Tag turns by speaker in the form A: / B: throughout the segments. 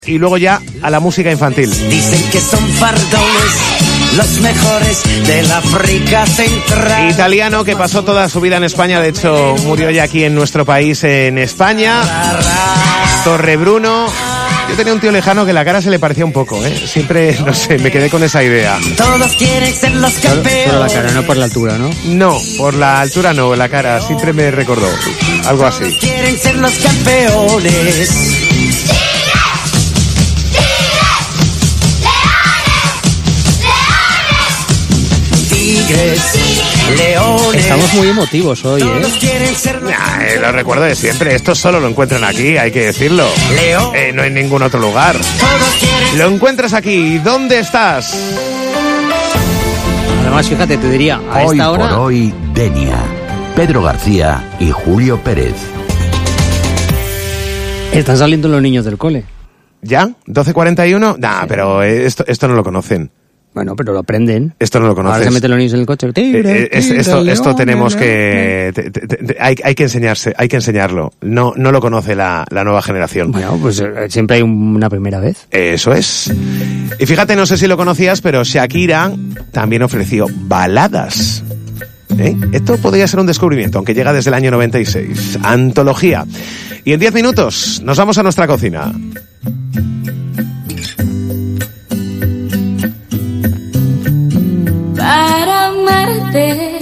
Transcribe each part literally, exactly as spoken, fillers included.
A: Y luego ya a la música infantil.
B: Dicen que son fardones, los mejores del África Central.
A: Italiano que pasó toda su vida en España, de hecho murió ya aquí en nuestro país, en España. Torrebruno. Yo tenía un tío lejano que la cara se le parecía un poco, ¿eh? Siempre, no sé, me quedé con esa idea.
B: Todos quieren ser los campeones.
C: Por la cara, no por la altura, ¿no?
A: No, por la altura no, la cara, siempre me recordó. Algo así.
B: Todos quieren ser los campeones. Leones.
C: Estamos muy emotivos hoy, ¿eh?
A: Nah, eh, lo recuerdo de siempre. Esto solo lo encuentran aquí, hay que decirlo. Eh, no en ningún otro lugar. Lo encuentras aquí. ¿Dónde estás?
C: Además, fíjate, te diría, a
D: hoy
C: esta hora...
D: por hoy, Denia, Pedro García y Julio Pérez.
C: Están saliendo los niños del cole.
A: ¿Ya? ¿doce cuarenta y uno? Nah, pero esto, esto no lo conocen.
C: Bueno, pero lo aprenden.
A: Esto no lo conoces.
C: Ahora se meten los niños en el coche.
A: Tigre, eh, es, tigre, esto, león, esto tenemos león, que... Te, te, te, hay, hay que enseñarse, hay que enseñarlo. No, no lo conoce la, la nueva generación.
C: Bueno, pues eh, siempre hay una primera vez.
A: Eso es. Y fíjate, no sé si lo conocías, pero Shakira también ofreció baladas. ¿Eh? Esto podría ser un descubrimiento, aunque llega desde el año noventa y seis. Antología. Y en diez minutos nos vamos a nuestra cocina.
E: Para amarte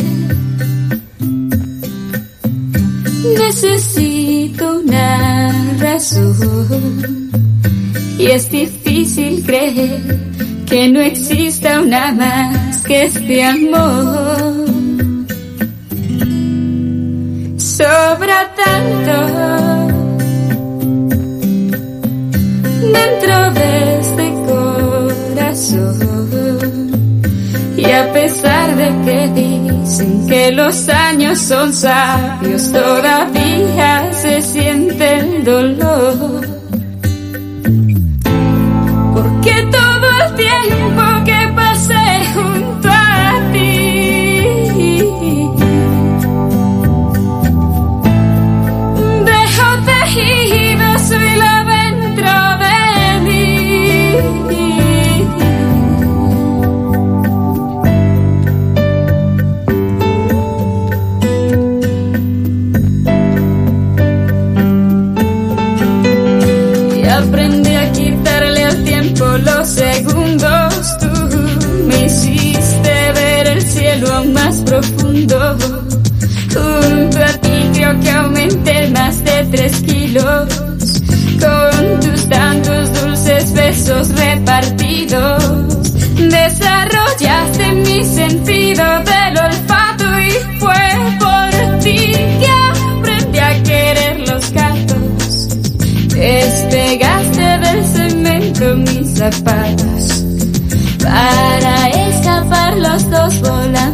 E: necesito una razón, y es difícil creer que no exista una más que este amor. Sobra tanto dentro de este corazón. Y a pesar de que dicen que los años son sabios, todavía se siente el dolor. Porque todo el tiempo que pasé junto a ti, dejo tejido su hilo dentro de mí. Aprendí a quitarle al tiempo los segundos. Tú me hiciste ver el cielo más profundo. Junto a ti creo que aumenté más de tres kilos. Con tus tantos dulces besos repartidos, desarrollaste mi sentido del olfato. Y fue por ti que aprendí a querer los gatos. Despegaste del cemento mis zapatos para escapar los dos volando.